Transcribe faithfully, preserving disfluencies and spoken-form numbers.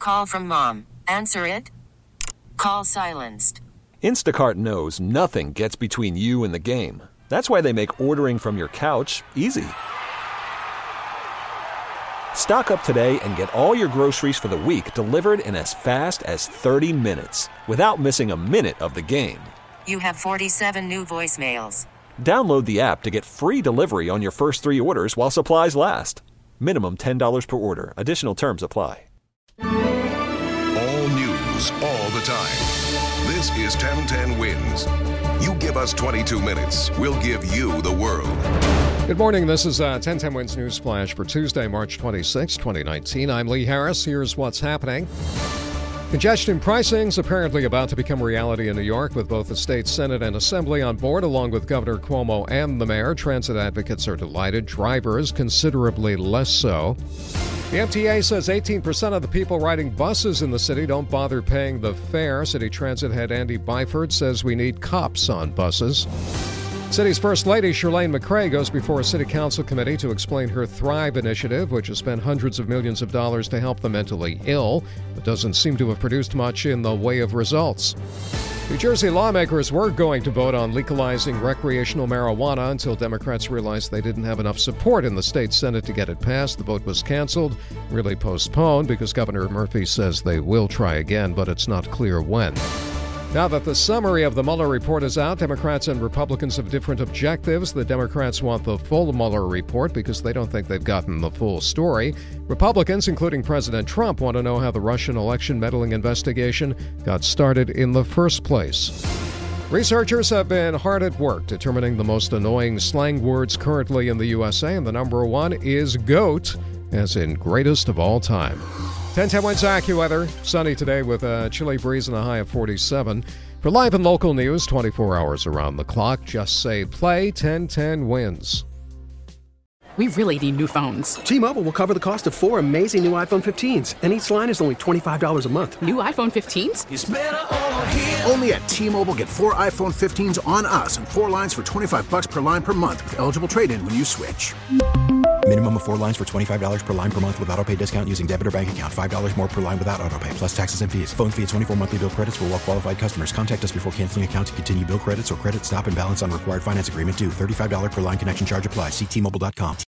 call from mom. Answer it. Call silenced. Instacart knows nothing gets between you and the game. That's why they make ordering from your couch easy. Stock up today and get all your groceries for the week delivered in as fast as thirty minutes without missing a minute of the game. You have forty-seven new voicemails. Download the app to get free delivery on your first three orders while supplies last. Minimum ten dollars per order. Additional terms apply. All news, all the time. This is ten ten Wins. You give us twenty-two minutes, we'll give you the world. Good morning. This is uh, ten ten Wins News Flash for Tuesday, March twenty-sixth, twenty nineteen. I'm Lee Harris. Here's what's happening. Congestion pricing is apparently about to become reality in New York, with both the state Senate and Assembly on board, along with Governor Cuomo and the mayor. Transit advocates are delighted. Drivers considerably less so. The M T A says eighteen percent of the people riding buses in the city don't bother paying the fare. City Transit head Andy Byford says we need cops on buses. City's First Lady, Chirlane McCray, goes before a city council committee to explain her Thrive initiative, which has spent hundreds of millions of dollars to help the mentally ill, but doesn't seem to have produced much in the way of results. New Jersey lawmakers were going to vote on legalizing recreational marijuana until Democrats realized they didn't have enough support in the state Senate to get it passed. The vote was canceled, really postponed, because Governor Murphy says they will try again, but it's not clear when. Now that the summary of the Mueller report is out, Democrats and Republicans have different objectives. The Democrats want the full Mueller report because they don't think they've gotten the full story. Republicans, including President Trump, want to know how the Russian election meddling investigation got started in the first place. Researchers have been hard at work determining the most annoying slang words currently in the U S A, and the number one is GOAT, as in greatest of all time. ten ten Wins AccuWeather. Sunny today with a chilly breeze and a high of forty-seven. For live and local news, twenty-four hours around the clock, just say play ten ten Wins. We really need new phones. T-Mobile will cover the cost of four amazing new iPhone fifteens, and each line is only twenty-five dollars a month. New iPhone fifteens? It's better over here. Only at T-Mobile, get four iPhone fifteens on us and four lines for twenty-five dollars per line per month with eligible trade-in when you switch. Minimum of four lines for twenty-five dollars per line per month with autopay discount using debit or bank account. five dollars more per line without autopay, plus taxes and fees. Phone fee at twenty-four monthly bill credits for well-qualified customers. Contact us before canceling account to continue bill credits or credit stop and balance on required finance agreement due. thirty-five dollars per line connection charge applies. See T Mobile dot com.